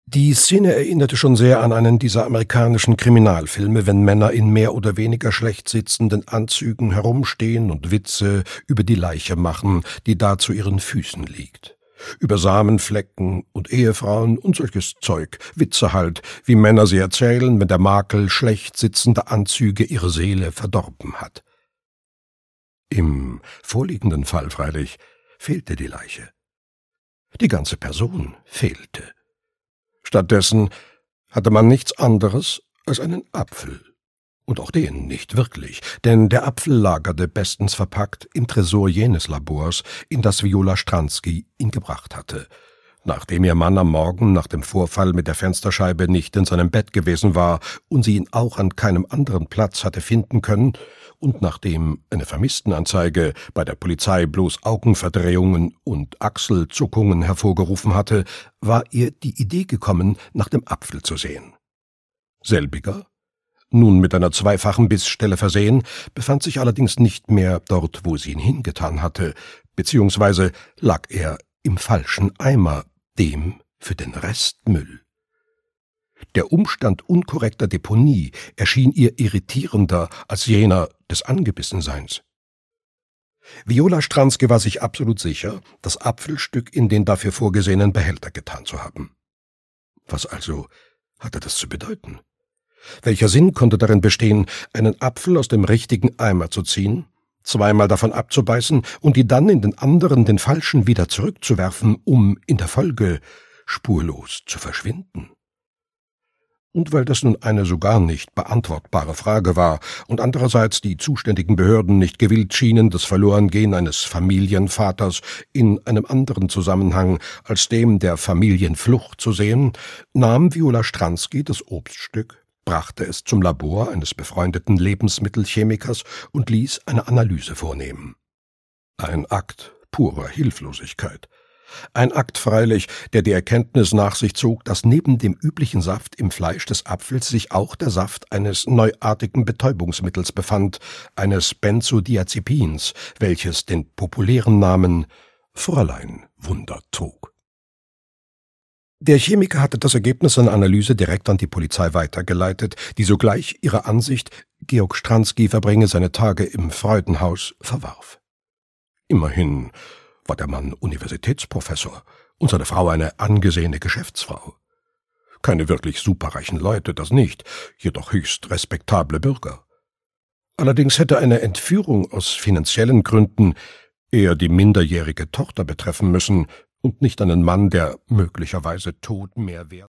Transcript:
Die Szene erinnerte schon sehr an einen dieser amerikanischen Kriminalfilme, wenn Männer in mehr oder weniger schlecht sitzenden Anzügen herumstehen und Witze über die Leiche machen, die da zu ihren Füßen liegt. Über Samenflecken und Ehefrauen und solches Zeug, Witze halt, wie Männer sie erzählen, wenn der Makel schlecht sitzender Anzüge ihre Seele verdorben hat. Im vorliegenden Fall freilich fehlte die Leiche. Die ganze Person fehlte. Stattdessen hatte man nichts anderes als einen Apfel. Und auch den nicht wirklich, denn der Apfel lagerte bestens verpackt im Tresor jenes Labors, in das Viola Stransky ihn gebracht hatte. Nachdem ihr Mann am Morgen nach dem Vorfall mit der Fensterscheibe nicht in seinem Bett gewesen war und sie ihn auch an keinem anderen Platz hatte finden können, und nachdem eine Vermisstenanzeige bei der Polizei bloß Augenverdrehungen und Achselzuckungen hervorgerufen hatte, war ihr die Idee gekommen, nach dem Apfel zu sehen. Selbiger, nun mit einer zweifachen Bissstelle versehen, befand sich allerdings nicht mehr dort, wo sie ihn hingetan hatte, beziehungsweise lag er im falschen Eimer, dem für den Restmüll. Der Umstand unkorrekter Deponie erschien ihr irritierender als jener des Angebissenseins. Viola Stransky war sich absolut sicher, das Apfelstück in den dafür vorgesehenen Behälter getan zu haben. Was also hatte das zu bedeuten? Welcher Sinn konnte darin bestehen, einen Apfel aus dem richtigen Eimer zu ziehen, zweimal davon abzubeißen und die dann in den anderen, den falschen, wieder zurückzuwerfen, um in der Folge spurlos zu verschwinden? Und weil das nun eine so gar nicht beantwortbare Frage war und andererseits die zuständigen Behörden nicht gewillt schienen, das Verlorengehen eines Familienvaters in einem anderen Zusammenhang als dem der Familienflucht zu sehen, nahm Viola Stransky das Obststück, brachte es zum Labor eines befreundeten Lebensmittelchemikers und ließ eine Analyse vornehmen. Ein Akt purer Hilflosigkeit. Ein Akt freilich, der die Erkenntnis nach sich zog, dass neben dem üblichen Saft im Fleisch des Apfels sich auch der Saft eines neuartigen Betäubungsmittels befand, eines Benzodiazepins, welches den populären Namen Fräulein-Wunder trug. Der Chemiker hatte das Ergebnis seiner Analyse direkt an die Polizei weitergeleitet, die sogleich ihre Ansicht, Georg Stransky verbringe seine Tage im Freudenhaus, verwarf. Immerhin war der Mann Universitätsprofessor und seine Frau eine angesehene Geschäftsfrau. Keine wirklich superreichen Leute, das nicht, jedoch höchst respektable Bürger. Allerdings hätte eine Entführung aus finanziellen Gründen eher die minderjährige Tochter betreffen müssen und nicht einen Mann, der möglicherweise tot mehr wert